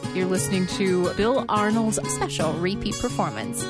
You're listening to Bill Arnold's special repeat performance.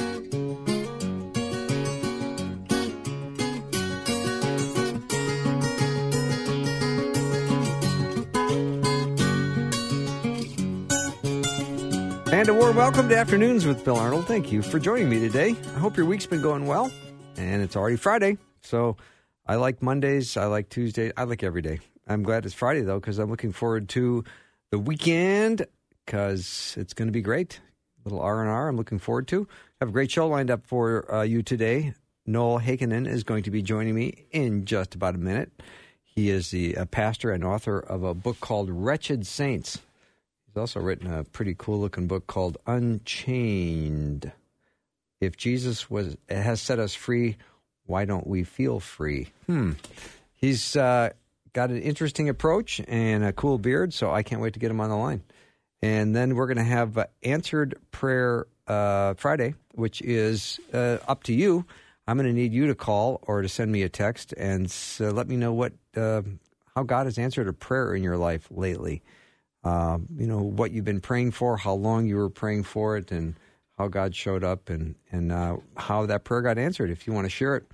And a warm welcome to Afternoons with Bill Arnold. Thank you for joining me today. I hope your week's been going well. And it's already Friday. So I like Mondays. I like Tuesdays. I like every day. I'm glad it's Friday, though, because I'm looking forward to the weekend because it's going to be great. A little R&R I'm looking forward to. I have a great show lined up for you today. Noel Heikkinen is going to be joining me in just about a minute. He is the pastor and author of a book called Wretched Saints. He's also written a pretty cool-looking book called Unchained. If Jesus has set us free, why don't we feel free? He's got an interesting approach and a cool beard, so I can't wait to get him on the line. And then we're going to have Answered Prayer Friday, which is up to you. I'm going to need you to call or to send me a text and let me know how God has answered a prayer in your life lately. What you've been praying for, how long you were praying for it, and how God showed up, and how that prayer got answered. If you want to share it,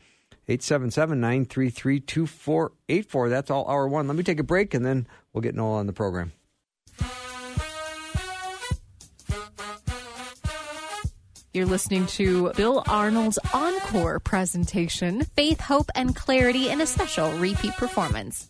877-933-2484. That's all hour one. Let me take a break, and then we'll get Noel on the program. You're listening to Bill Arnold's encore presentation, Faith, Hope, and Clarity in a special repeat performance.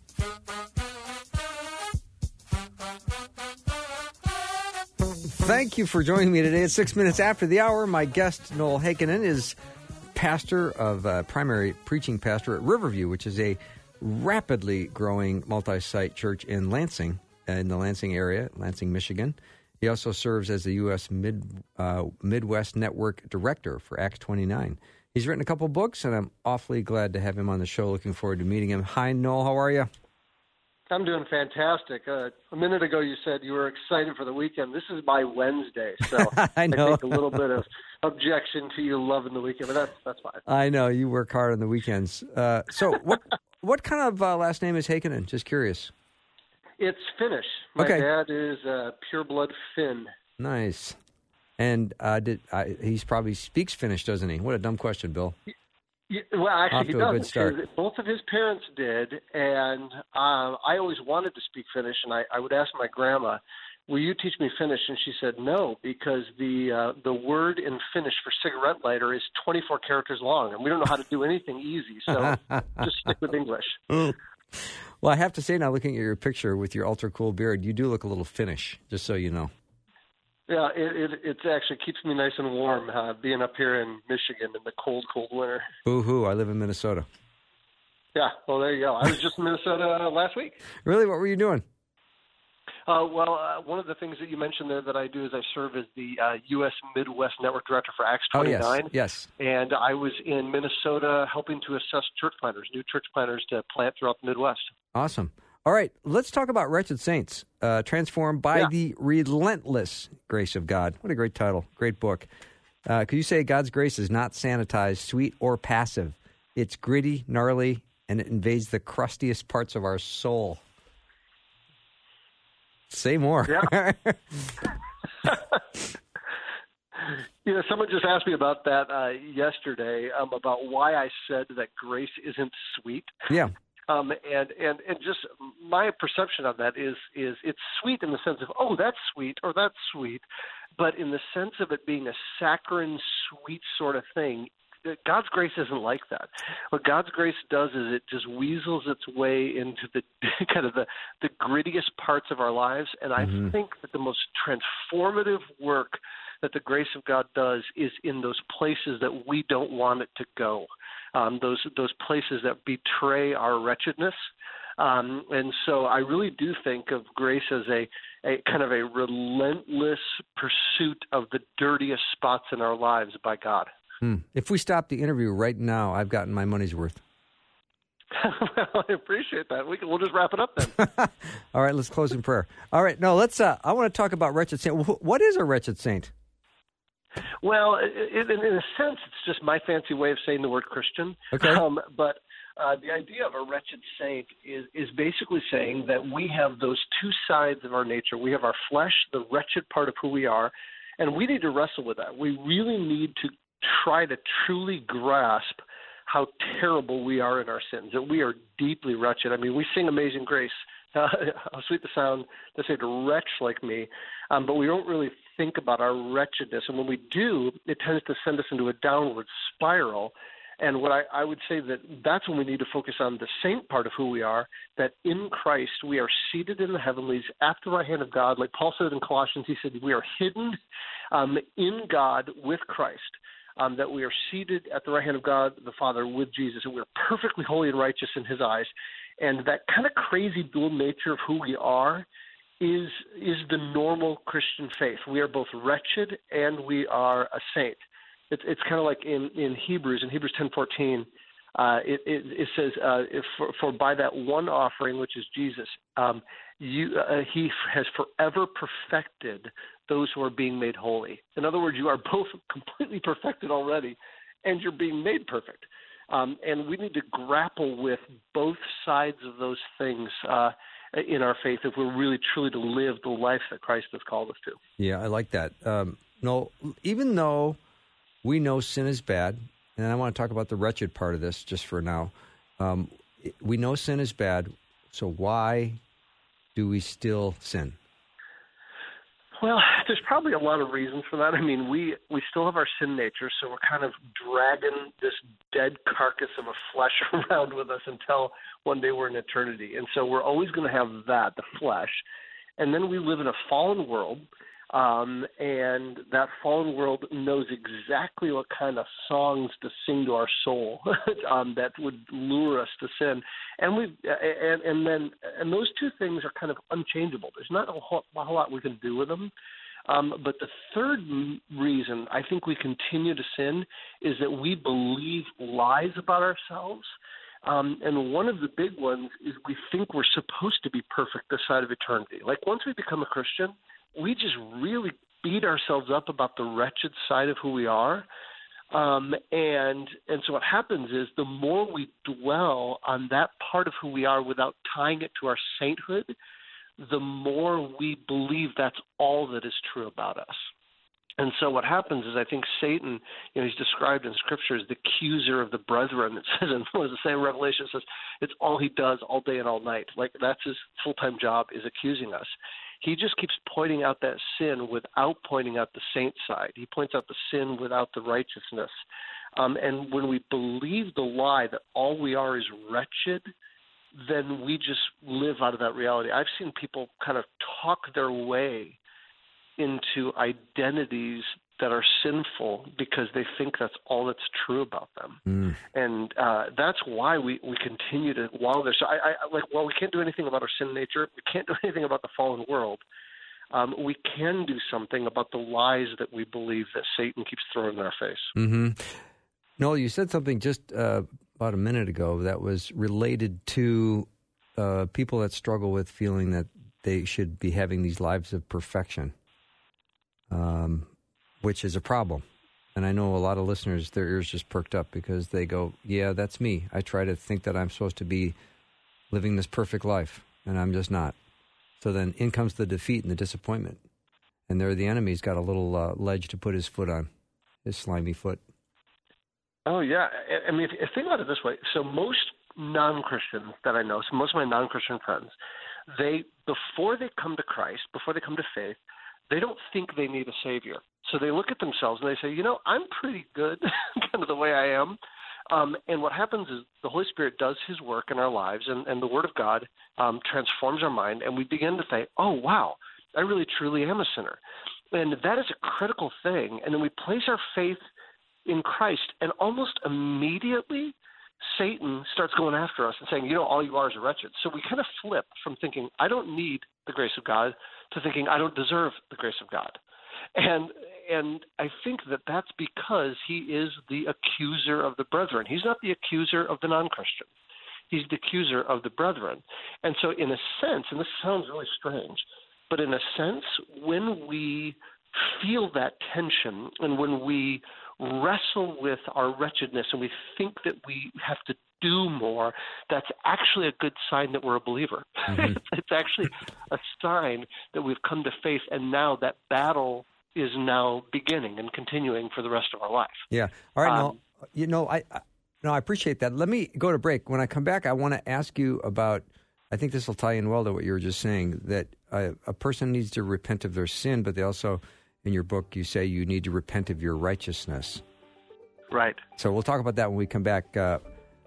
Thank you for joining me today. It's 6 minutes after the hour. My guest, Noel Heikkinen, is pastor of primary preaching pastor at Riverview, which is a rapidly growing multi-site church in Lansing, in the Lansing area, Lansing, Michigan. He also serves as the U.S. Midwest Network Director for Acts 29. He's written a couple books, and I'm awfully glad to have him on the show. Looking forward to meeting him. Hi, Noel. How are you? I'm doing fantastic. A minute ago you said you were excited for the weekend. This is my Wednesday, so I know. I take a little bit of objection to you loving the weekend, but that's fine. I know. You work hard on the weekends. So what kind of last name is Heikkinen? Just curious. It's Finnish. My Okay. dad is pure-blood Finn. Nice. And he probably speaks Finnish, doesn't he? What a dumb question, Bill. Yeah, well, actually, he Off to a good does. start. Both of his parents did, and I always wanted to speak Finnish, and I would ask my grandma, will you teach me Finnish? And she said no, because the word in Finnish for cigarette lighter is 24 characters long, and we don't know how to do anything easy, so just stick with English. Well, I have to say now, looking at your picture with your ultra-cool beard, you do look a little Finnish, just so you know. Yeah, it actually keeps me nice and warm being up here in Michigan in the cold, cold winter. Boo-hoo, I live in Minnesota. Yeah, well, there you go. I was just in Minnesota last week. Really? What were you doing? One of the things that you mentioned there that I do is I serve as the U.S. Midwest Network Director for Acts 29. Oh, yes. And I was in Minnesota helping to assess new church planters to plant throughout the Midwest. Awesome. All right, let's talk about Wretched Saints, transformed by the relentless grace of God. What a great title, great book. Could you say God's grace is not sanitized, sweet, or passive? It's gritty, gnarly, and it invades the crustiest parts of our soul. Say more. Yeah. Someone just asked me about that yesterday, about why I said that grace isn't sweet. Yeah. And just my perception of that is it's sweet in the sense of, oh, that's sweet, or that's sweet, but in the sense of it being a saccharine, sweet sort of thing, God's grace isn't like that. What God's grace does is it just weasels its way into the kind of the grittiest parts of our lives, and I think that the most transformative work that the grace of God does is in those places that we don't want it to go. Those places that betray our wretchedness. And so I really do think of grace as a kind of a relentless pursuit of the dirtiest spots in our lives by God. If we stop the interview right now, I've gotten my money's worth. Well, I appreciate that. We'll just wrap it up then. All right, let's close in prayer. All right, no, let's. I want to talk about wretched saint. What is a wretched saint? Well, in a sense, it's just my fancy way of saying the word Christian. Okay. But The idea of a wretched saint is basically saying that we have those two sides of our nature. We have our flesh, the wretched part of who we are, and we need to wrestle with that. We really need to try to truly grasp how terrible we are in our sins, that we are deeply wretched. I mean, we sing Amazing Grace, how sweet the sound that saved a wretch like me, but we don't really think about our wretchedness. And when we do, it tends to send us into a downward spiral. And what I would say that's when we need to focus on the saint part of who we are, that in Christ we are seated in the heavenlies at the right hand of God. Like Paul said in Colossians, he said we are hidden in God with Christ, that we are seated at the right hand of God the Father with Jesus, and we are perfectly holy and righteous in his eyes. And that kind of crazy dual nature of who we are is the normal Christian faith. We are both wretched and we are a saint. It's kind of like in Hebrews 10:14, it says, for by that one offering, which is Jesus, he has forever perfected those who are being made holy. In other words, you are both completely perfected already, and you're being made perfect. And we need to grapple with both sides of those things in our faith if we're really truly to live the life that Christ has called us to. Yeah, I like that. No, even though we know sin is bad, and I want to talk about the wretched part of this just for now. We know sin is bad, so why do we still sin? Well, there's probably a lot of reasons for that. I mean, we still have our sin nature, so we're kind of dragging this dead carcass of a flesh around with us until one day we're in eternity. And so we're always going to have that, the flesh. And then we live in a fallen world, and that fallen world knows exactly what kind of songs to sing to our soul that would lure us to sin. And and those two things are kind of unchangeable. There's not a whole lot we can do with them. But the third reason I think we continue to sin is that we believe lies about ourselves. And one of the big ones is we think we're supposed to be perfect this side of eternity. Like once we become a Christian, we just really beat ourselves up about the wretched side of who we are. And so what happens is the more we dwell on that part of who we are without tying it to our sainthood, the more we believe that's all that is true about us. And so what happens is I think Satan, he's described in Scripture as the accuser of the brethren. It says in the same Revelation, it says it's all he does all day and all night. Like that's his full-time job, is accusing us. He just keeps pointing out that sin without pointing out the saint side. He points out the sin without the righteousness. And when we believe the lie that all we are is wretched, then we just live out of that reality. I've seen people kind of talk their way into identities that are sinful because they think that's all that's true about them. And that's why we continue to wallow there. So we can't do anything about our sin nature. We can't do anything about the fallen world. We can do something about the lies that we believe that Satan keeps throwing in our face. Mm-hmm. Noel, you said something just about a minute ago that was related to people that struggle with feeling that they should be having these lives of perfection. Which is a problem. And I know a lot of listeners, their ears just perked up because they go, yeah, that's me. I try to think that I'm supposed to be living this perfect life, and I'm just not. So then in comes the defeat and the disappointment. And there the enemy's got a little ledge to put his foot on, his slimy foot. Oh, yeah. I mean, if think about it this way. So most non-Christians that I know, so most of my non-Christian friends, before they come to Christ, before they come to faith, they don't think they need a savior. So they look at themselves and they say, I'm pretty good, kind of the way I am. And what happens is the Holy Spirit does his work in our lives, and the Word of God transforms our mind, and we begin to say, oh, wow, I really truly am a sinner. And that is a critical thing. And then we place our faith in Christ, and almost immediately Satan starts going after us and saying, all you are is wretched. So we kind of flip from thinking, I don't need the grace of God, to thinking, I don't deserve the grace of God. And I think that that's because he is the accuser of the brethren. He's not the accuser of the non-Christian. He's the accuser of the brethren. And so in a sense, and this sounds really strange, but in a sense, when we feel that tension and when we wrestle with our wretchedness and we think that we have to do more, that's actually a good sign that we're a believer. Mm-hmm. It's actually a sign that we've come to faith, and now that battle is now beginning and continuing for the rest of our life. Yeah. All right. I appreciate that. Let me go to break. When I come back, I want to ask you about, I think this will tie in well to what you were just saying, that a person needs to repent of their sin, but they also, in your book, you say you need to repent of your righteousness. Right. So we'll talk about that when we come back. It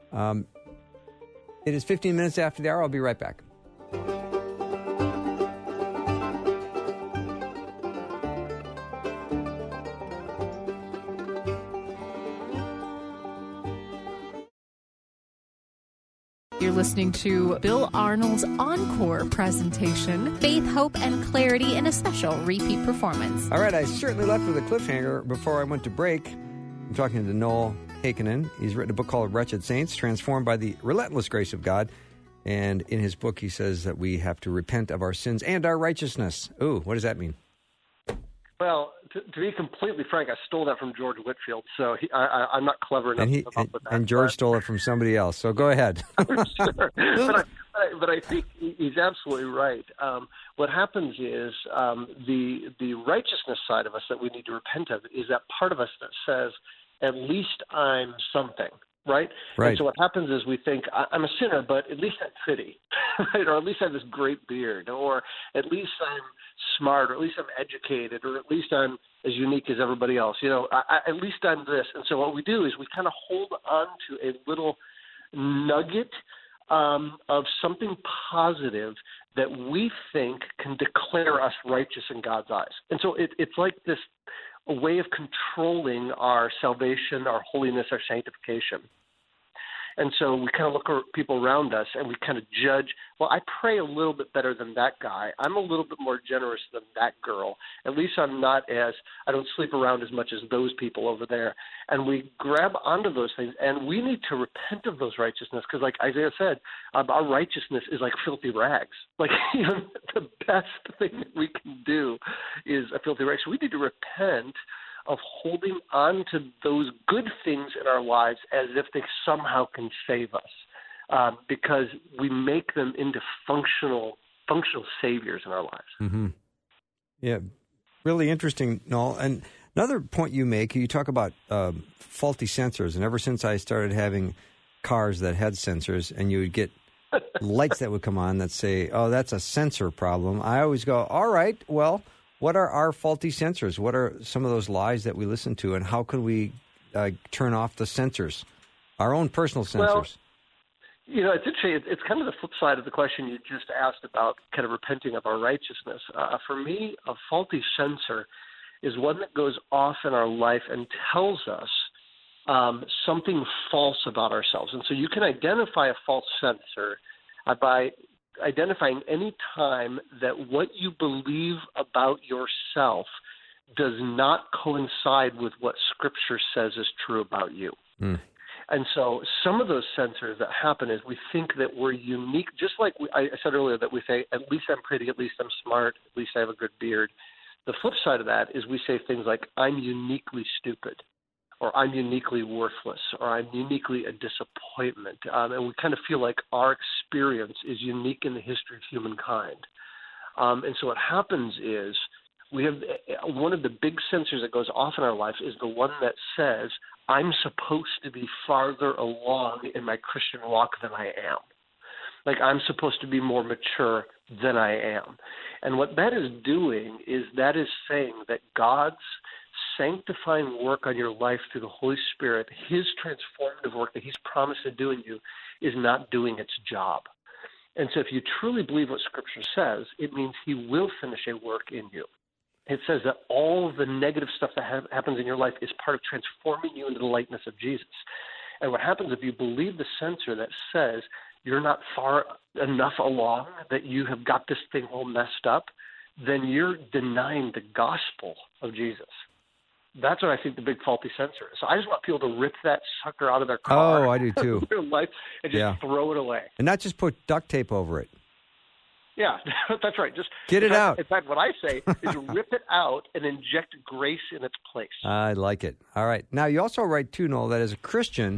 is 15 minutes after the hour. I'll be right back. You're listening to Bill Arnold's encore presentation, Faith, Hope, and Clarity in a special repeat performance. All right, I certainly left with a cliffhanger before I went to break. I'm talking to Noel Heikkinen. He's written a book called Wretched Saints, Transformed by the Relentless Grace of God. And in his book, he says that we have to repent of our sins and our righteousness. Ooh, what does that mean? Well, to be completely frank, I stole that from George Whitefield, so I'm not clever enough to come up with that. And George stole it from somebody else, so go ahead. Sure. But I think he's absolutely right. What happens is the righteousness side of us that we need to repent of is that part of us that says, at least I'm something. Right? And so what happens is we think, I'm a sinner, but at least I'm pretty, right? Or at least I have this great beard, or at least I'm smart, or at least I'm educated, or at least I'm as unique as everybody else. At least I'm this. And so what we do is we kind of hold on to a little nugget of something positive that we think can declare us righteous in God's eyes. And so it's like this a way of controlling our salvation, our holiness, our sanctification. And so we kind of look at people around us and we kind of judge, well, I pray a little bit better than that guy. I'm a little bit more generous than that girl. At least I don't sleep around as much as those people over there. And we grab onto those things, and we need to repent of those righteousness because, like Isaiah said, our righteousness is like filthy rags. Like, the best thing that we can do is a filthy rag. So we need to repent of holding on to those good things in our lives as if they somehow can save us, because we make them into functional saviors in our lives. Mm-hmm. Yeah, really interesting, Noel. And another point you make, you talk about faulty sensors, and ever since I started having cars that had sensors, and you would get lights that would come on that say, oh, that's a sensor problem, I always go, all right, well, what are our faulty sensors? What are some of those lies that we listen to, and how can we turn off the sensors, our own personal sensors? Well, it's interesting. It's kind of the flip side of the question you just asked about kind of repenting of our righteousness. For me, a faulty sensor is one that goes off in our life and tells us something false about ourselves. And so you can identify a false sensor by identifying any time that what you believe about yourself does not coincide with what Scripture says is true about you. Mm. And so some of those sensors that happen is we think that we're unique, just like I said earlier, that we say, at least I'm pretty, at least I'm smart, at least I have a good beard. The flip side of that is we say things like, I'm uniquely stupid, or I'm uniquely worthless, or I'm uniquely a disappointment. And we kind of feel like our experience is unique in the history of humankind. And so what happens is we have one of the big sensors that goes off in our life is the one that says, I'm supposed to be farther along in my Christian walk than I am. Like, I'm supposed to be more mature than I am. And what that is doing is that is saying that God's sanctifying work on your life through the Holy Spirit, his transformative work that he's promised to do in you, is not doing its job. And so if you truly believe what Scripture says, it means he will finish a work in you. It says that all the negative stuff that happens in your life is part of transforming you into the likeness of Jesus. And what happens if you believe the censor that says you're not far enough along, that you have got this thing all messed up, then you're denying the gospel of Jesus. That's what I think the big faulty sensor is. So I just want people to rip that sucker out of their car. Oh, I do too. Their life, and just throw it away. And not just put duct tape over it. Yeah, that's right. Just get it out. In fact, what I say is rip it out and inject grace in its place. I like it. All right. Now, you also write, too, Noel, that as a Christian,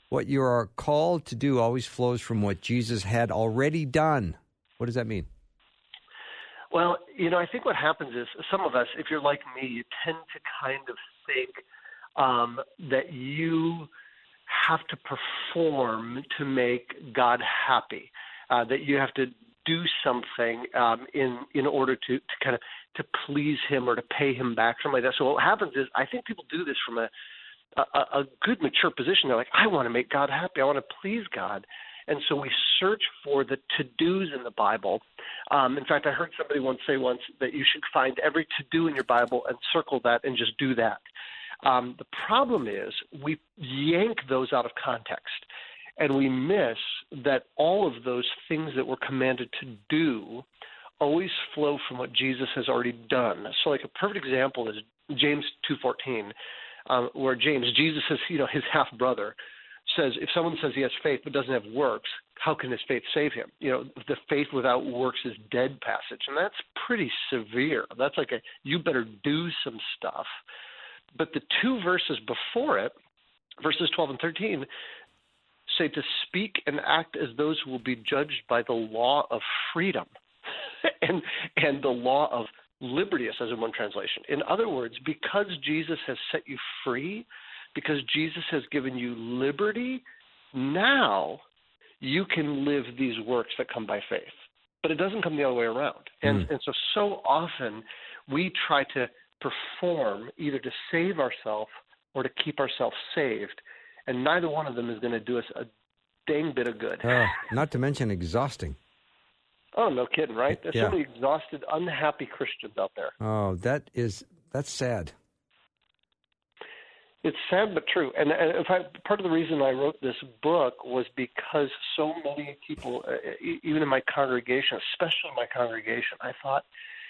what you are called to do always flows from what Jesus had already done. What does that mean? Well, I think what happens is some of us, if you're like me, you tend to kind of think that you have to perform to make God happy, that you have to do something in order to kind of to please him or to pay him back, something like that. So what happens is I think people do this from a good, mature position. They're like, I want to make God happy. I want to please God. And so we search for the to-dos in the Bible. In fact, I heard somebody say once that you should find every to-do in your Bible and circle that and just do that. The problem is we yank those out of context, and we miss that all of those things that we're commanded to do always flow from what Jesus has already done. So like a perfect example is James 2:14, where Jesus says, his half-brother says, if someone says he has faith but doesn't have works, how can his faith save him? The faith without works is dead passage. And that's pretty severe. That's like you better do some stuff. But the two verses before it, verses 12 and 13, say to speak and act as those who will be judged by the law of freedom and the law of liberty, it says in one translation. In other words, because Jesus has set you free, because Jesus has given you liberty, now you can live these works that come by faith. But it doesn't come the other way around. And so often we try to perform either to save ourselves or to keep ourselves saved, and neither one of them is going to do us a dang bit of good. Not to mention exhausting. Oh, no kidding, right? There's so many exhausted, unhappy Christians out there. Oh, that's sad. It's sad but true. And in fact, part of the reason I wrote this book was because so many people, even in my congregation, especially my congregation, I thought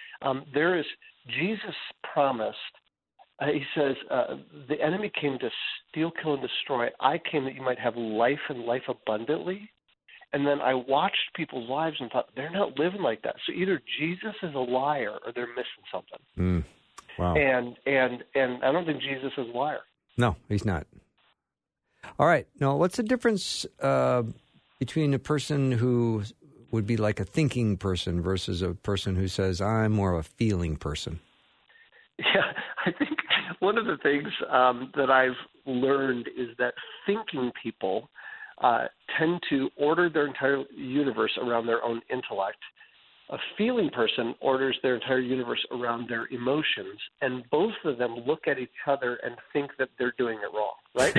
Jesus promised, he says, the enemy came to steal, kill, and destroy. I came that you might have life and life abundantly. And then I watched people's lives and thought, they're not living like that. So either Jesus is a liar or they're missing something. Wow. And I don't think Jesus is a liar. No, he's not. All right. Now, what's the difference between a person who would be like a thinking person versus a person who says, I'm more of a feeling person? Yeah, I think one of the things that I've learned is that thinking people tend to order their entire universe around their own intellect. A feeling person orders their entire universe around their emotions, and both of them look at each other and think that they're doing it wrong, right?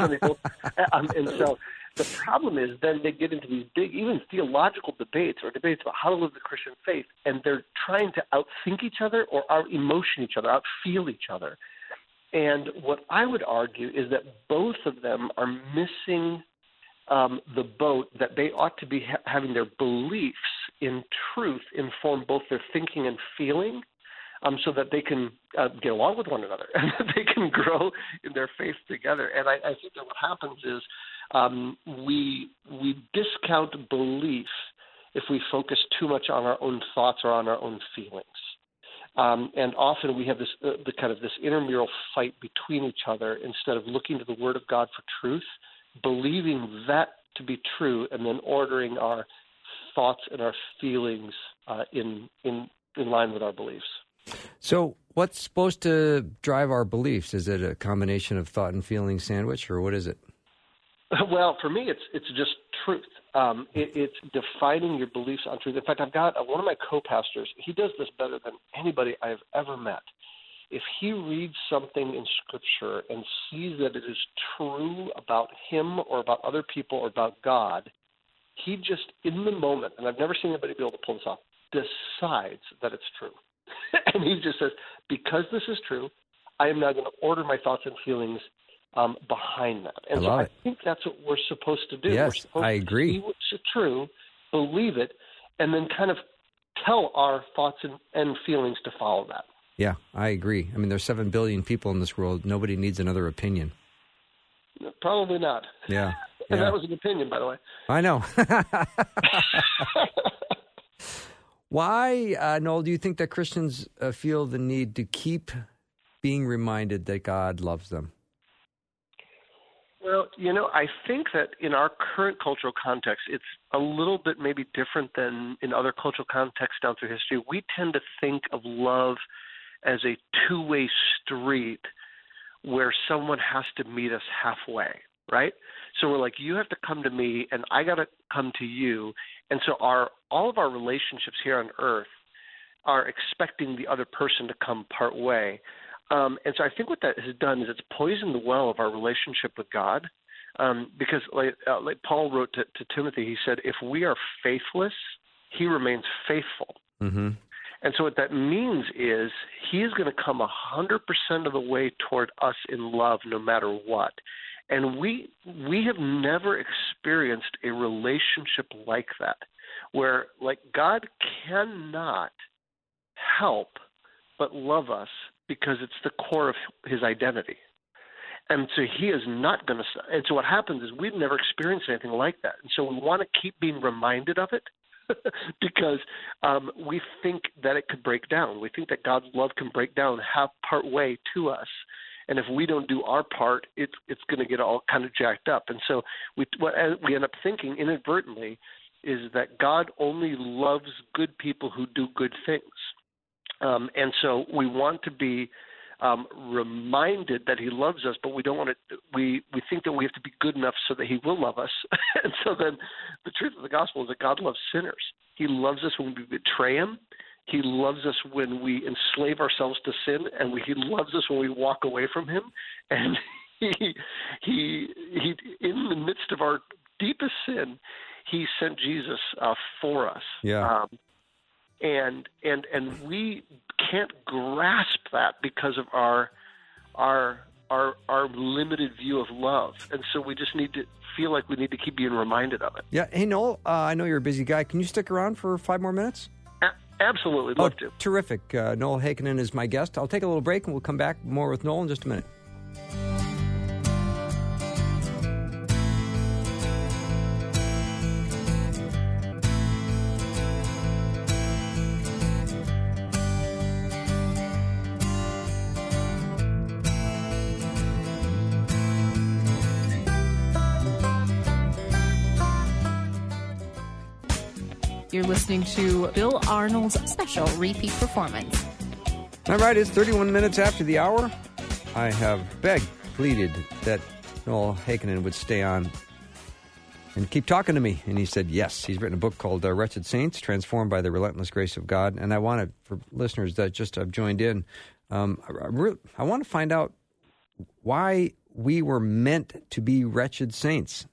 And so the problem is then they get into these big, even theological debates or debates about how to live the Christian faith, and they're trying to outthink each other or out-emotion each other, out-feel each other. And what I would argue is that both of them are missing the boat, that they ought to be having their beliefs in truth inform both their thinking and feeling, so that they can get along with one another and that they can grow in their faith together. And I think that what happens is we discount belief if we focus too much on our own thoughts or on our own feelings. And often we have this this intramural fight between each other instead of looking to the Word of God for truth, believing that to be true, and then ordering our thoughts and our feelings in line with our beliefs. So what's supposed to drive our beliefs? Is it a combination of thought and feeling sandwich, or what is it? Well, for me, it's just truth. It's defining your beliefs on truth. In fact, I've got one of my co-pastors. He does this better than anybody I've ever met. If he reads something in Scripture and sees that it is true about him or about other people or about God, he just, in the moment, and I've never seen anybody be able to pull this off, decides that it's true. And he just says, because this is true, I am now going to order my thoughts and feelings behind that. And I think that's what we're supposed to do. Yes, I agree. See what's true, believe it, and then kind of tell our thoughts and feelings to follow that. Yeah, I agree. I mean, there's 7 billion people in this world. Nobody needs another opinion. Probably not. Yeah. And that was an opinion, by the way. I know. Why, Noel, do you think that Christians feel the need to keep being reminded that God loves them? Well, I think that in our current cultural context, it's a little bit maybe different than in other cultural contexts down through history. We tend to think of love as a two-way street where someone has to meet us halfway, right? So we're like, you have to come to me, and I got to come to you. And so all of our relationships here on earth are expecting the other person to come part way. And so I think what that has done is it's poisoned the well of our relationship with God, because like Paul wrote to Timothy, he said, if we are faithless, he remains faithful. Mm-hmm. And so what that means is he is going to come 100% of the way toward us in love no matter what. And we have never experienced a relationship like that, where like God cannot help but love us because it's the core of his identity. And so he is not going to – and so what happens is we've never experienced anything like that. And so we want to keep being reminded of it because we think that it could break down. We think that God's love can break down half part way to us. And if we don't do our part, it's going to get all kind of jacked up. And so what we end up thinking inadvertently is that God only loves good people who do good things. And so we want to be reminded that he loves us, but we don't want to. We think that we have to be good enough so that he will love us. And so then the truth of the gospel is that God loves sinners. He loves us when we betray him. He loves us when we enslave ourselves to sin, and he loves us when we walk away from him. And he in the midst of our deepest sin, he sent Jesus for us. Yeah. And we can't grasp that because of our limited view of love, and so we just need to feel like we need to keep being reminded of it. Yeah. Hey, Noel, I know you're a busy guy. Can you stick around for 5 more minutes? Absolutely, love to. Terrific. Noel Heikkinen is my guest. I'll take a little break, and we'll come back more with Noel in just a minute. You're listening to Bill Arnold's special repeat performance. All right, it's 31 minutes after the hour. I have begged, pleaded that Noel Heikkinen would stay on and keep talking to me. And he said yes. He's written a book called Wretched Saints, Transformed by the Relentless Grace of God. And I wanted, for listeners that just have joined in, I want to find out why we were meant to be wretched saints.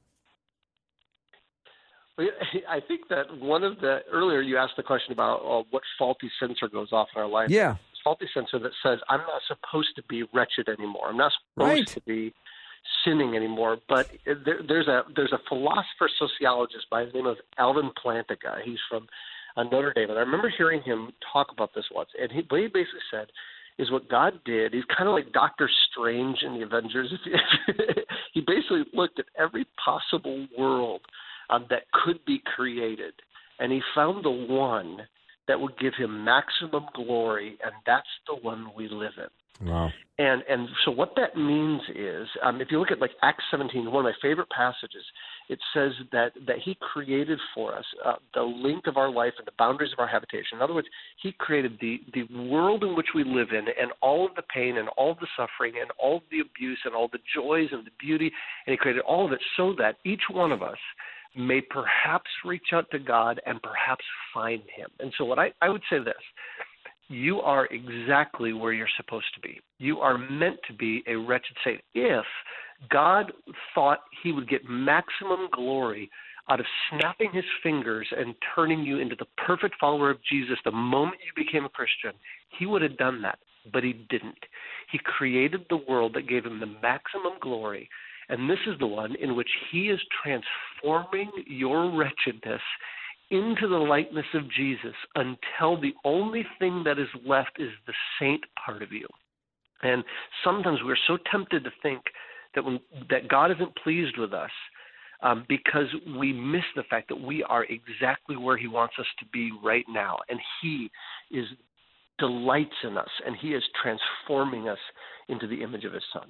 I think that earlier you asked the question about what faulty sensor goes off in our life. Yeah. Faulty sensor that says, I'm not supposed to be wretched anymore. I'm not supposed to be sinning anymore. But there's a philosopher sociologist by the name of Alvin Plantinga. He's from Notre Dame. And I remember hearing him talk about this once. And what he basically said is what God did. He's kind of like Dr. Strange in the Avengers. He basically looked at every possible world that could be created, and he found the one that would give him maximum glory, and that's the one we live in. Wow. And so what that means is, if you look at like Acts 17, one of my favorite passages, it says that he created for us the length of our life and the boundaries of our habitation. In other words, he created the world in which we live in, and all of the pain and all of the suffering and all of the abuse and all the joys and the beauty, and he created all of it so that each one of us may perhaps reach out to God and perhaps find him. And so what I would say this, you are exactly where you're supposed to be. You are meant to be a wretched saint. If God thought he would get maximum glory out of snapping his fingers and turning you into the perfect follower of Jesus the moment you became a Christian, he would have done that, but he didn't. He created the world that gave him the maximum glory. And this is the one in which he is transforming your wretchedness into the likeness of Jesus until the only thing that is left is the saint part of you. And sometimes we're so tempted to think that God isn't pleased with us because we miss the fact that we are exactly where he wants us to be right now. And he delights in us, and he is transforming us into the image of his son.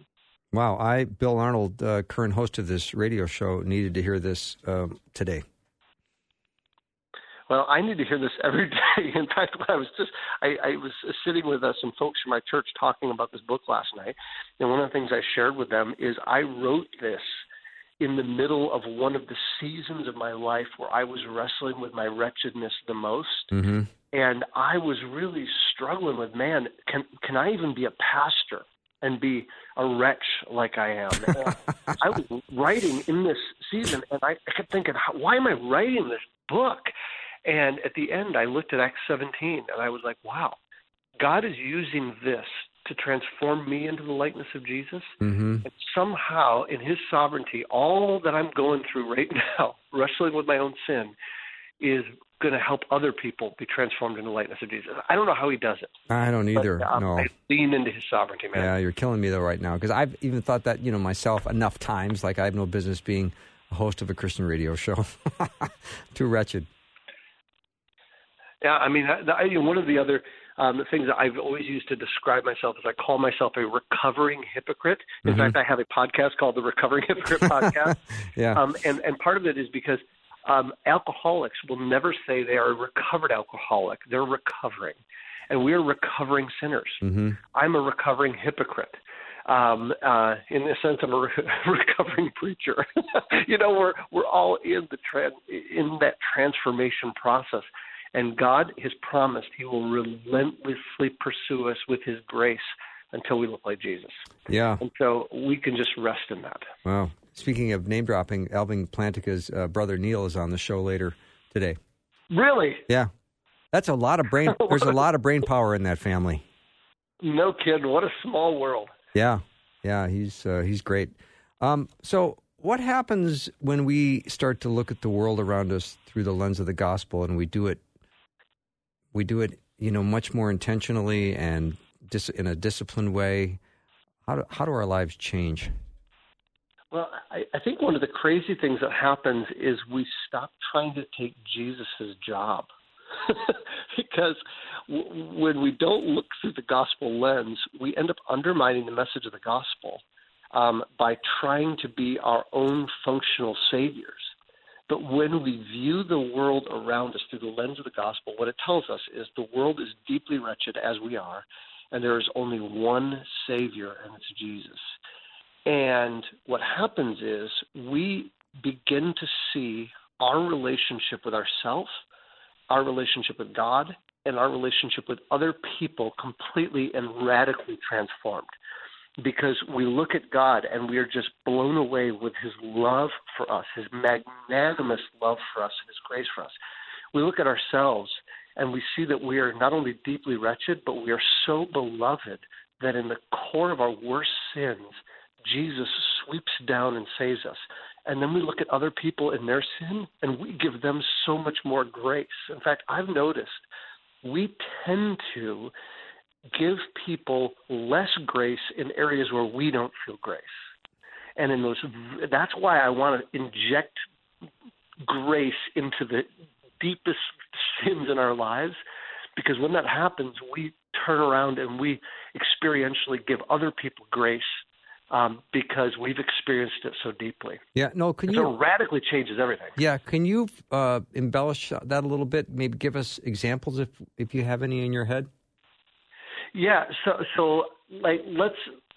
Wow, Bill Arnold, current host of this radio show, needed to hear this today. Well, I need to hear this every day. In fact, when I was sitting with some folks from my church talking about this book last night, and one of the things I shared with them is I wrote this in the middle of one of the seasons of my life where I was wrestling with my wretchedness the most. Mm-hmm. And I was really struggling with, man, can I even be a pastor and be a wretch like I am? And I was writing in this season, and I kept thinking, why am I writing this book? And at the end, I looked at Acts 17, and I was like, wow, God is using this to transform me into the likeness of Jesus. Mm-hmm. And somehow, in his sovereignty, all that I'm going through right now, wrestling with my own sin, is going to help other people be transformed into the likeness of Jesus. I don't know how he does it. I don't either, no. I lean into his sovereignty, man. Yeah, you're killing me, though, right now, because I've even thought that, myself enough times, like I have no business being a host of a Christian radio show. Too wretched. Yeah, I mean, one of the other things that I've always used to describe myself is I call myself a recovering hypocrite. In fact, I have a podcast called the Recovering Hypocrite Podcast. Yeah. And part of it is because alcoholics will never say they are a recovered alcoholic. They're recovering. And we are recovering sinners. Mm-hmm. I'm a recovering hypocrite. In a sense, I'm a recovering preacher. We're all in that transformation process. And God has promised he will relentlessly pursue us with his grace until we look like Jesus. Yeah. And so we can just rest in that. Wow. Speaking of name dropping, Alvin Plantica's brother Neil is on the show later today. Really? Yeah. That's a lot of brain. There's a lot of brain power in that family. No kidding. What a small world. Yeah. Yeah. He's great. So what happens when we start to look at the world around us through the lens of the gospel, and we do it, much more intentionally and in a disciplined way? How do our lives change? Well, I think one of the crazy things that happens is we stop trying to take Jesus' job. Because when we don't look through the gospel lens, we end up undermining the message of the gospel by trying to be our own functional saviors. But when we view the world around us through the lens of the gospel, what it tells us is the world is deeply wretched as we are, and there is only one Savior, and it's Jesus. And what happens is we begin to see our relationship with ourselves, our relationship with God, and our relationship with other people completely and radically transformed. Because we look at God and we are just blown away with his love for us, his magnanimous love for us, and his grace for us. We look at ourselves and we see that we are not only deeply wretched, but we are so beloved that in the core of our worst sins, Jesus sweeps down and saves us. And then we look at other people in their sin and we give them so much more grace. In fact, I've noticed we tend to give people less grace in areas where we don't feel grace. And that's why I want to inject grace into the deepest sins in our lives, because when that happens, we turn around and we experientially give other people grace because we've experienced it so deeply. Yeah, no, So it radically changes everything. Yeah, can you embellish that a little bit? Maybe give us examples if you have any in your head? Yeah, so let's.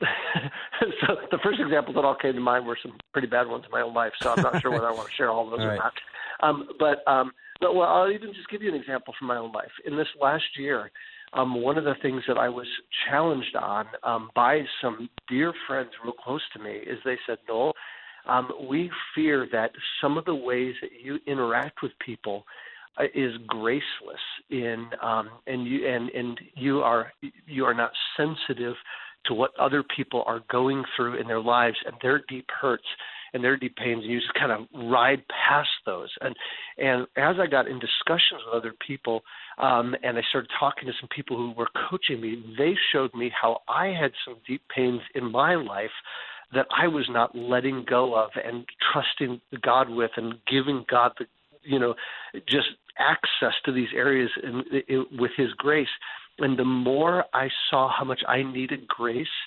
So the first examples that all came to mind were some pretty bad ones in my own life. So I'm not sure whether I want to share all of those or not. But I'll even just give you an example from my own life. In this last year, one of the things that I was challenged on by some dear friends real close to me is they said, Noel, we fear that some of the ways that you interact with people is graceless and you are not sensitive to what other people are going through in their lives and their deep hurts and their deep pains, and you just kind of ride past those. And as I got in discussions with other people and I started talking to some people who were coaching me, they showed me how I had some deep pains in my life that I was not letting go of and trusting God with and giving God the just access to these areas with his grace. And the more I saw how much I needed grace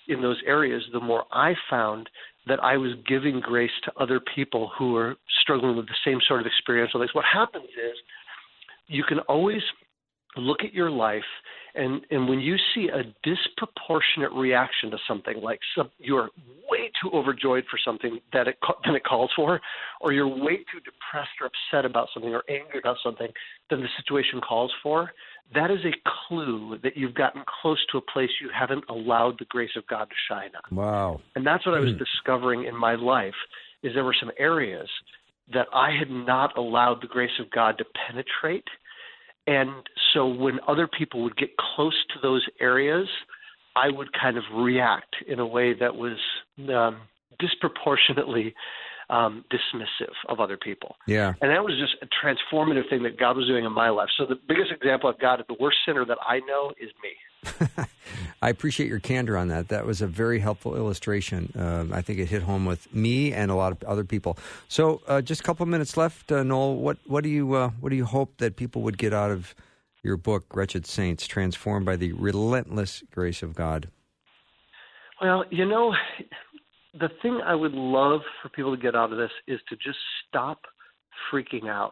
in those areas, the more I found that I was giving grace to other people who were struggling with the same sort of experiential things. What happens is you can always look at your life, and when you see a disproportionate reaction to something, like you're way too overjoyed for something than it calls for, or you're way too depressed or upset about something or angry about something than the situation calls for, that is a clue that you've gotten close to a place you haven't allowed the grace of God to shine on. Wow. And that's what I was discovering in my life, is there were some areas that I had not allowed the grace of God to penetrate. And so when other people would get close to those areas, I would kind of react in a way that was disproportionately dismissive of other people. Yeah. And that was just a transformative thing that God was doing in my life. So the biggest example I've got of the worst sinner that I know is me. I appreciate your candor on that. That was a very helpful illustration. I think it hit home with me and a lot of other people. So just a couple of minutes left, Noel. What do you hope that people would get out of your book, Wretched Saints, Transformed by the Relentless Grace of God? Well, the thing I would love for people to get out of this is to just stop freaking out.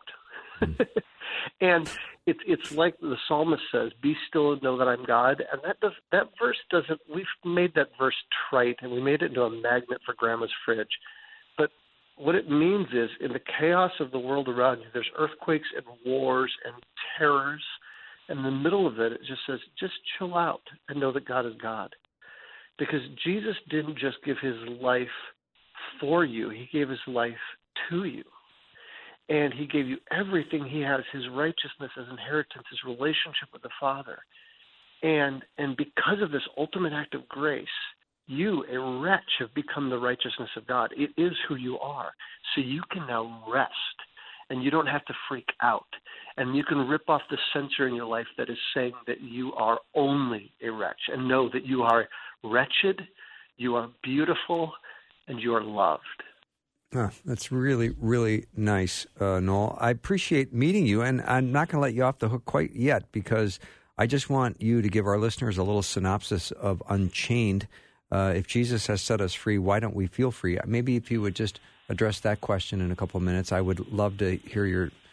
And it's like the psalmist says, "Be still and know that I'm God." And that verse doesn't. We've made that verse trite, and we made it into a magnet for Grandma's fridge. But what it means is, in the chaos of the world around you, there's earthquakes and wars and terrors. And in the middle of it, it just says, just chill out and know that God is God. Because Jesus didn't just give his life for you. He gave his life to you. And he gave you everything he has, his righteousness, his inheritance, his relationship with the Father. And because of this ultimate act of grace, you, a wretch, have become the righteousness of God. It is who you are. So you can now rest, and you don't have to freak out. And you can rip off the censor in your life that is saying that you are only a wretch, and know that you are wretched, you are beautiful, and you are loved. That's really, really nice, Noel. I appreciate meeting you, and I'm not going to let you off the hook quite yet, because I just want you to give our listeners a little synopsis of Unchained. If Jesus has set us free, why don't we feel free? Maybe if you would just address that question in a couple of minutes, I would love to hear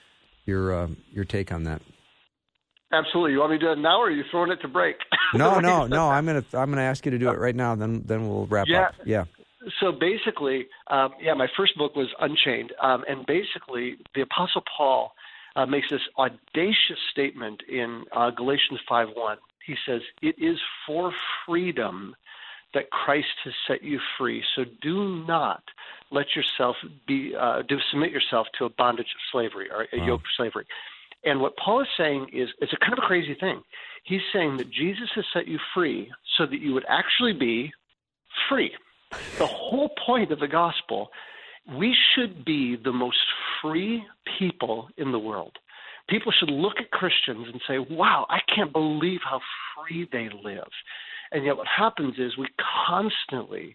your take on that. Absolutely. You want me to do it now, or are you throwing it to break? No. I'm gonna ask you to do it right now. Then we'll wrap up. Yeah. So basically, my first book was Unchained, and basically the Apostle Paul makes this audacious statement in Galatians 5:1. He says, "It is for freedom that Christ has set you free. So do not let yourself submit yourself to a bondage of slavery or a yoke of slavery." And what Paul is saying is, it's a kind of a crazy thing. He's saying that Jesus has set you free so that you would actually be free. The whole point of the gospel, we should be the most free people in the world. People should look at Christians and say, wow, I can't believe how free they live. And yet what happens is we constantly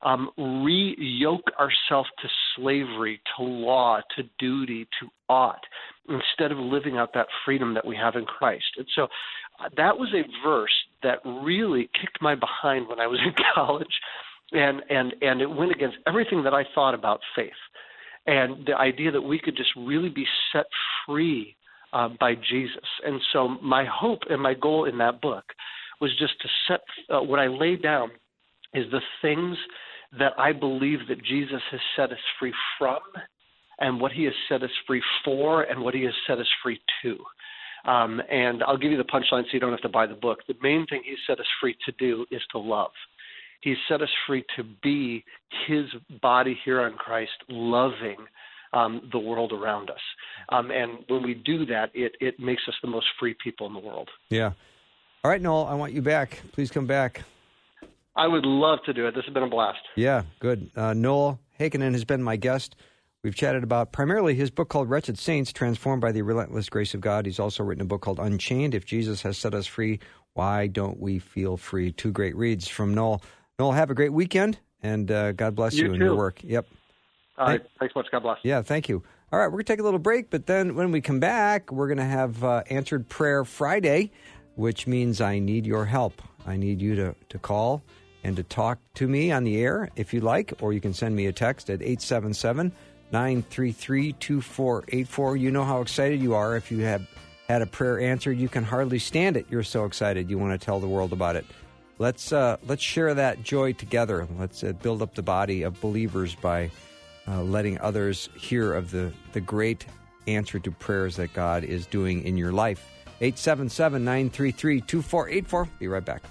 re-yoke ourselves to slavery, to law, to duty, to ought, instead of living out that freedom that we have in Christ. And so that was a verse that really kicked my behind when I was in college, and it went against everything that I thought about faith. And the idea that we could just really be set free by Jesus. And so my hope and my goal in that book was just to set what I laid down is the things that I believe that Jesus has set us free from, and what he has set us free for, and what he has set us free to. And I'll give you the punchline so you don't have to buy the book. The main thing he's set us free to do is to love. He's set us free to be his body here on Christ, loving the world around us. And when we do that, it makes us the most free people in the world. Yeah. All right, Noel, I want you back. Please come back. I would love to do it. This has been a blast. Yeah, good. Noel Heikkinen has been my guest. We've chatted about primarily his book called Wretched Saints, Transformed by the Relentless Grace of God. He's also written a book called Unchained, If Jesus Has Set Us Free, Why Don't We Feel Free? Two great reads from Noel. Noel, have a great weekend, and God bless you and your work. Yep. All right. Thanks much. God bless. Yeah, thank you. All right, we're going to take a little break, but then when we come back, we're going to have Answered Prayer Friday, which means I need your help. I need you to call and to talk to me on the air if you like, or you can send me a text at 877-933-2484. You know how excited you are if you have had a prayer answered. You can hardly stand it. You're so excited. You want to tell the world about it. Let's share that joy together. Let's build up the body of believers by letting others hear of the great answer to prayers that God is doing in your life. 877-933-2484. Be right back.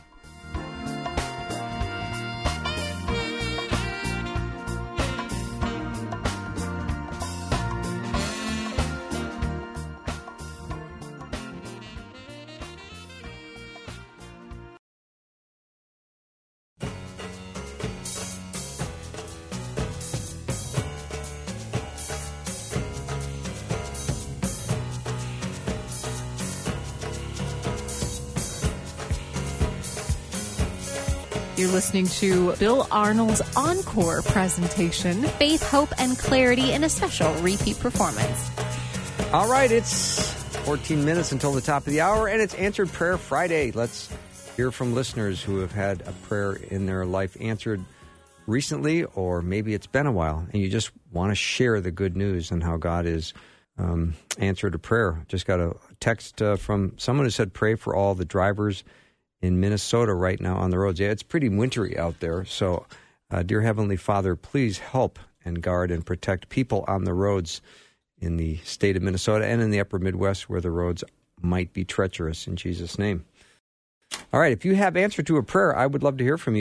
You're listening to Bill Arnold's encore presentation, Faith, Hope, and Clarity in a special repeat performance. All right, it's 14 minutes until the top of the hour, and it's Answered Prayer Friday. Let's hear from listeners who have had a prayer in their life answered recently, or maybe it's been a while, and you just want to share the good news and how God is answered a prayer. Just got a text from someone who said, pray for all the drivers in Minnesota right now on the roads. Yeah, it's pretty wintry out there. So, dear Heavenly Father, please help and guard and protect people on the roads in the state of Minnesota and in the upper Midwest where the roads might be treacherous, in Jesus' name. All right, if you have answer to a prayer, I would love to hear from you.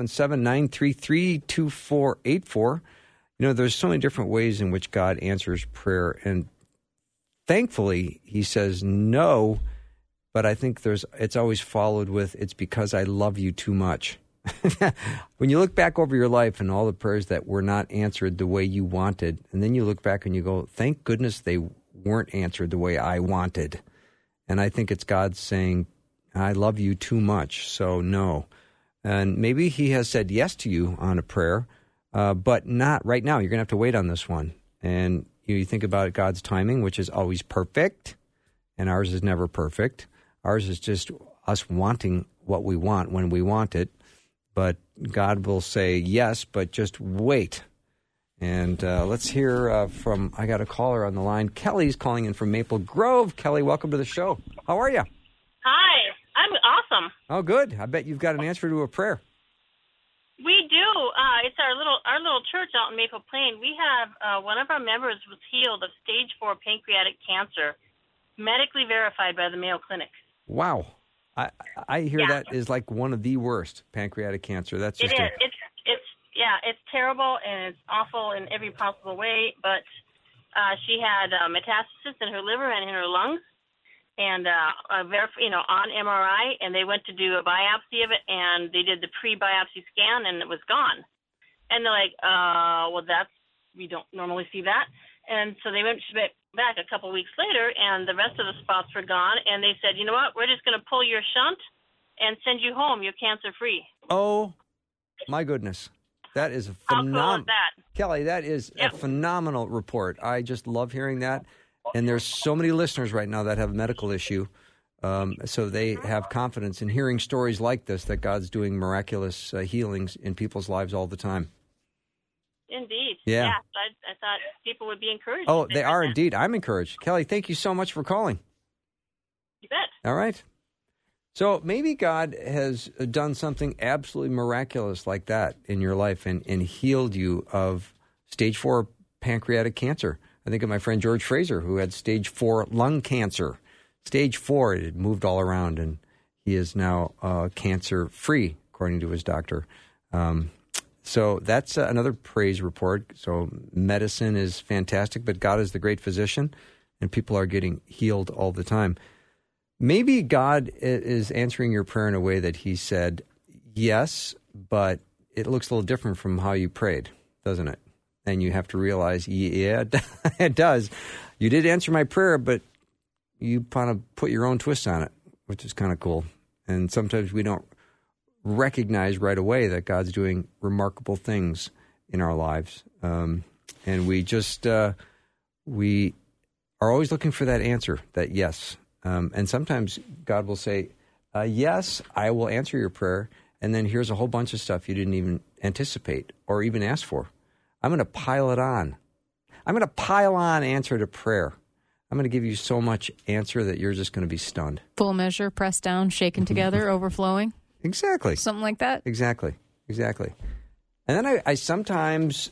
877-933-2484. You know, there's so many different ways in which God answers prayer, and thankfully, he says no, but I think it's always followed with, it's because I love you too much. When you look back over your life and all the prayers that were not answered the way you wanted, and then you look back and you go, thank goodness they weren't answered the way I wanted. And I think it's God saying, I love you too much, so no. And maybe he has said yes to you on a prayer, but not right now. You're going to have to wait on this one. And you think about God's timing, which is always perfect, and ours is never perfect. Ours is just us wanting what we want when we want it. But God will say yes, but just wait. And let's hear from, I got a caller on the line. Kelly's calling in from Maple Grove. Kelly, welcome to the show. How are you? Hi, I'm awesome. Oh, good. I bet you've got an answer to a prayer. We do. It's our little church out in Maple Plain. We have one of our members was healed of stage 4 pancreatic cancer, medically verified by the Mayo Clinic. Wow. I hear that is like one of the worst, pancreatic cancer. That's just it's terrible and it's awful in every possible way. But she had metastasis in her liver and in her lungs, and on MRI, and they went to do a biopsy of it, and they did the pre-biopsy scan, and it was gone. And they're like, we don't normally see that. And so they went back a couple weeks later, and the rest of the spots were gone, and they said, you know what, we're just going to pull your shunt and send you home. You're cancer-free. Oh, my goodness. That is a phenomenal. How cool is that? Kelly, that is a phenomenal report. I just love hearing that. And there's so many listeners right now that have a medical issue, so they have confidence in hearing stories like this, that God's doing miraculous healings in people's lives all the time. Indeed. Yeah. I thought people would be encouraged. Oh, they are indeed. I'm encouraged. Kelly, thank you so much for calling. You bet. All right. So maybe God has done something absolutely miraculous like that in your life and healed you of stage 4 pancreatic cancer. I think of my friend George Fraser, who had stage 4 lung cancer. Stage 4, it had moved all around, and he is now cancer-free, according to his doctor. So that's another praise report. So medicine is fantastic, but God is the great physician, and people are getting healed all the time. Maybe God is answering your prayer in a way that he said, yes, but it looks a little different from how you prayed, doesn't it? And you have to realize, yeah, it does. You did answer my prayer, but you kind of put your own twist on it, which is kind of cool. And sometimes we don't recognize right away that God's doing remarkable things in our lives. And we just, we are always looking for that answer, that yes. And sometimes God will say, yes, I will answer your prayer. And then here's a whole bunch of stuff you didn't even anticipate or even ask for. I'm going to pile it on. I'm going to pile on answer to prayer. I'm going to give you so much answer that you're just going to be stunned. Full measure, pressed down, shaken together, overflowing. Exactly. Something like that. Exactly. And then I sometimes,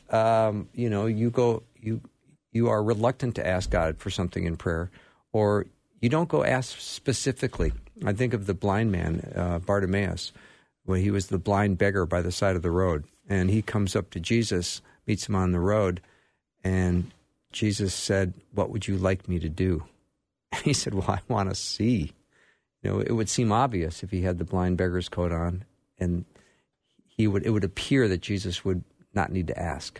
you are reluctant to ask God for something in prayer, or you don't go ask specifically. I think of the blind man, Bartimaeus, when he was the blind beggar by the side of the road, and he comes up to Jesus, meets him on the road, and Jesus said, "What would you like me to do?" And he said, "Well, I want to see." It would seem obvious if he had the blind beggar's coat on, and it would appear that Jesus would not need to ask.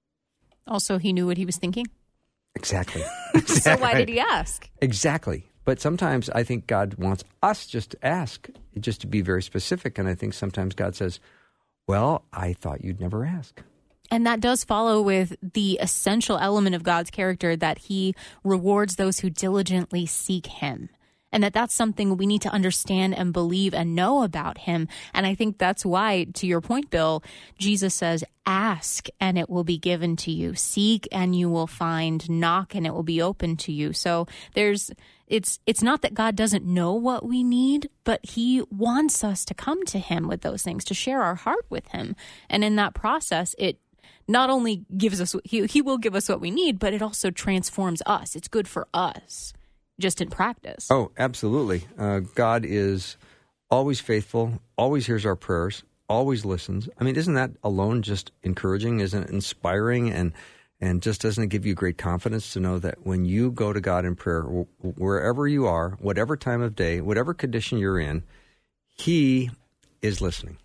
Also, he knew what he was thinking? Exactly. So why did he ask? Exactly. But sometimes I think God wants us just to ask, just to be very specific. And I think sometimes God says, well, I thought you'd never ask. And that does follow with the essential element of God's character that he rewards those who diligently seek him. And that's something we need to understand and believe and know about him. And I think that's why, to your point, Bill, Jesus says, ask and it will be given to you. Seek and you will find. Knock and it will be open to you. So it's not that God doesn't know what we need, but he wants us to come to him with those things, to share our heart with him. And in that process, it not only gives us, he will give us what we need, but it also transforms us. It's good for us. Just in practice. Oh, absolutely. God is always faithful, always hears our prayers, always listens. I mean, isn't that alone just encouraging? Isn't it inspiring? And just doesn't it give you great confidence to know that when you go to God in prayer, wherever you are, whatever time of day, whatever condition you're in, he is listening.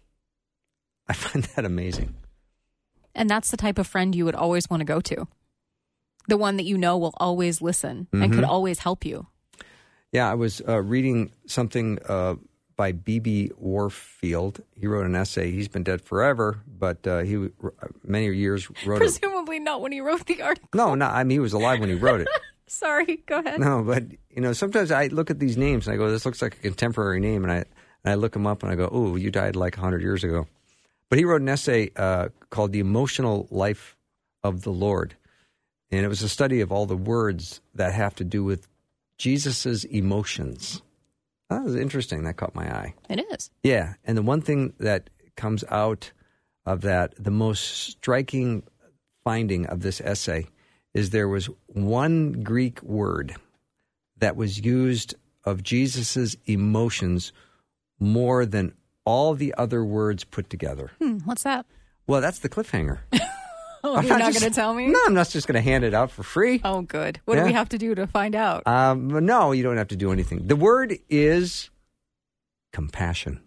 I find that amazing. And that's the type of friend you would always want to go to. The one that you know will always listen and could always help you. Yeah, I was reading something by B.B. Warfield. He wrote an essay. He's been dead forever, but he many years wrote Presumably not when he wrote the article. No, I mean, he was alive when he wrote it. Sorry, go ahead. No, but, sometimes I look at these names and I go, this looks like a contemporary name, and I look him up and I go, ooh, you died like 100 years ago. But he wrote an essay called The Emotional Life of the Lord. And it was a study of all the words that have to do with Jesus's emotions. That was interesting. That caught my eye. It is. Yeah. And the one thing that comes out of that, the most striking finding of this essay, is there was one Greek word that was used of Jesus's emotions more than all the other words put together. What's that? Well, that's the cliffhanger. Oh, you're not going to tell me? No, I'm not just going to hand it out for free. Oh, good. What do we have to do to find out? No, you don't have to do anything. The word is compassion.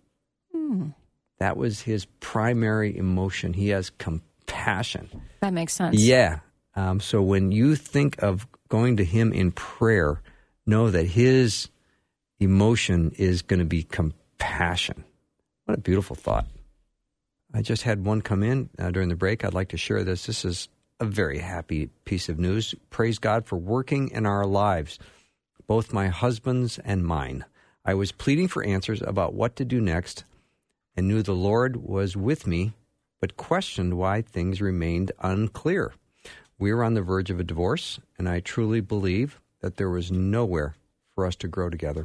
That was his primary emotion. He has compassion. That makes sense. Yeah. So when you think of going to him in prayer, know that his emotion is going to be compassion. What a beautiful thought. I just had one come in during the break. I'd like to share this. This is a very happy piece of news. Praise God for working in our lives, both my husband's and mine. I was pleading for answers about what to do next and knew the Lord was with me, but questioned why things remained unclear. We were on the verge of a divorce, and I truly believe that there was nowhere for us to grow together.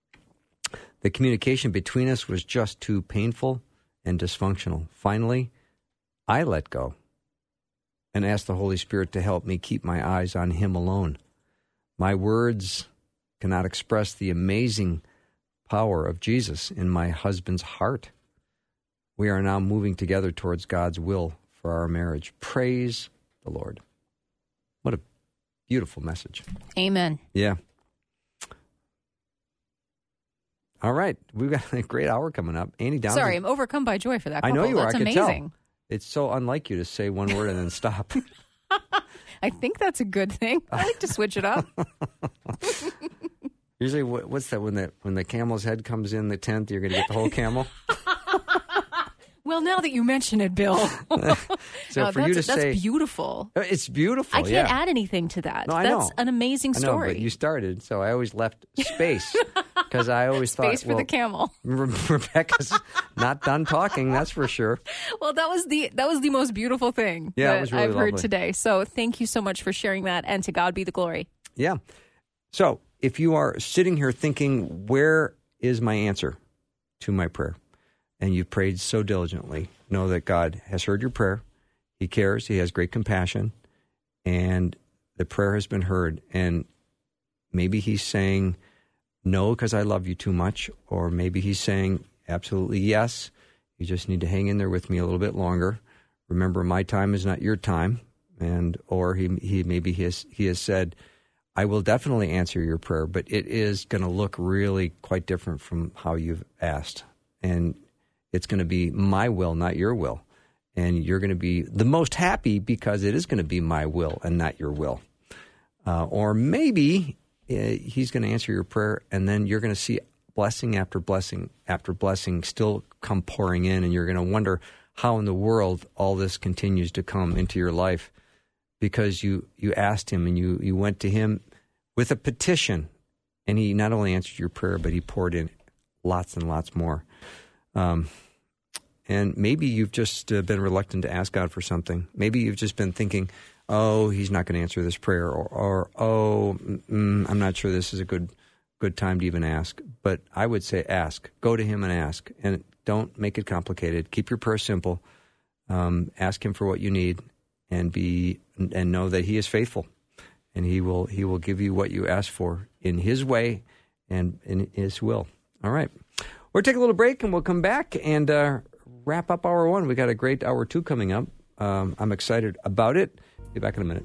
The communication between us was just too painful and dysfunctional. Finally, I let go and asked the Holy Spirit to help me keep my eyes on him alone. My words cannot express the amazing power of Jesus in my husband's heart. We are now moving together towards God's will for our marriage. Praise the Lord. What a beautiful message. Amen. Yeah. All right. We've got a great hour coming up. Annie Downs. Sorry, I'm overcome by joy for that couple. I know you are. That's I can amazing. Tell. It's so unlike you to say one word and then stop. I think that's a good thing. I like to switch it up. Usually, what's that? When the camel's head comes in the tent, you're going to get the whole camel? Well, now that you mention it, Bill. So for you to say... That's beautiful. It's beautiful, I can't add anything to that. No, I that's know. an amazing story. I know, but you started, so I always left space. because I always thought, Space for the camel. Rebecca's not done talking, that's for sure. Well, that was the most beautiful thing it was really I've heard lovely today. So thank you so much for sharing that, and to God be the glory. Yeah. So if you are sitting here thinking, where is my answer to my prayer? And you've prayed so diligently, know that God has heard your prayer. He cares. He has great compassion. And the prayer has been heard. And maybe he's saying, no, because I love you too much. Or maybe he's saying, absolutely yes. You just need to hang in there with me a little bit longer. Remember, my time is not your time. Or he has said, I will definitely answer your prayer, but it is going to look really quite different from how you've asked. And it's going to be my will, not your will. And you're going to be the most happy because it is going to be my will and not your will. Or maybe he's going to answer your prayer, and then you're going to see blessing after blessing after blessing still come pouring in, and you're going to wonder how in the world all this continues to come into your life, because you asked him and you went to him with a petition, and he not only answered your prayer, but he poured in lots and lots more. And maybe you've just been reluctant to ask God for something. Maybe you've just been thinking, oh, he's not going to answer this prayer, or I'm not sure this is a good time to even ask. But I would say ask. Go to him and ask. And don't make it complicated. Keep your prayer simple. Ask him for what you need, and know that he is faithful. And he will give you what you ask for in his way and in his will. All right. We'll take a little break, and we'll come back and wrap up hour one. We got a great hour two coming up. I'm excited about it. Be back in a minute.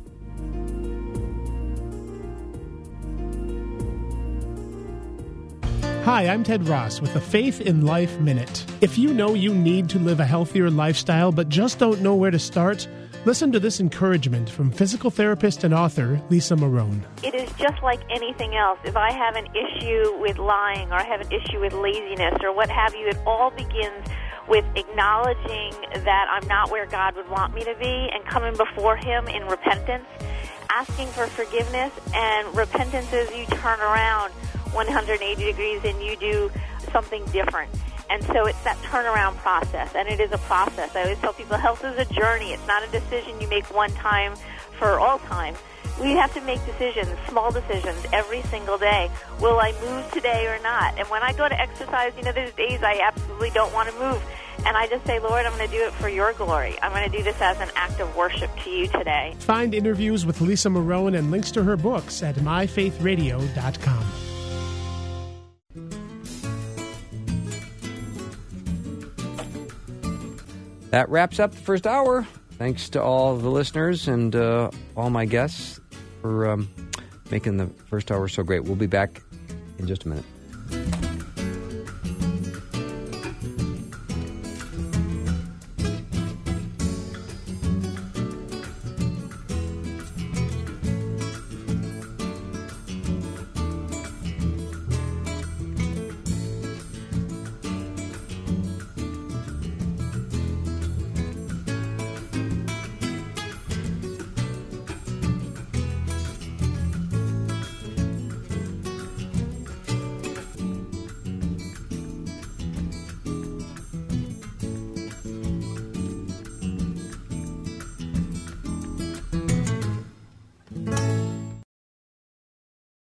Hi, I'm Ted Ross with the Faith in Life Minute. If you know you need to live a healthier lifestyle but just don't know where to start, listen to this encouragement from physical therapist and author Lisa Marone. It is just like anything else. If I have an issue with lying, or I have an issue with laziness, or what have you, it all begins with acknowledging that I'm not where God would want me to be and coming before him in repentance, asking for forgiveness. And repentance is you turn around 180 degrees and you do something different. And so it's that turnaround process, and it is a process. I always tell people health is a journey. It's not a decision you make one time for all time. We have to make decisions, small decisions, every single day. Will I move today or not? And when I go to exercise, there's days I absolutely don't want to move. And I just say, Lord, I'm going to do it for your glory. I'm going to do this as an act of worship to you today. Find interviews with Lisa Marone and links to her books at myfaithradio.com. That wraps up the first hour. Thanks to all the listeners and all my guests for making the first hour so great. We'll be back in just a minute.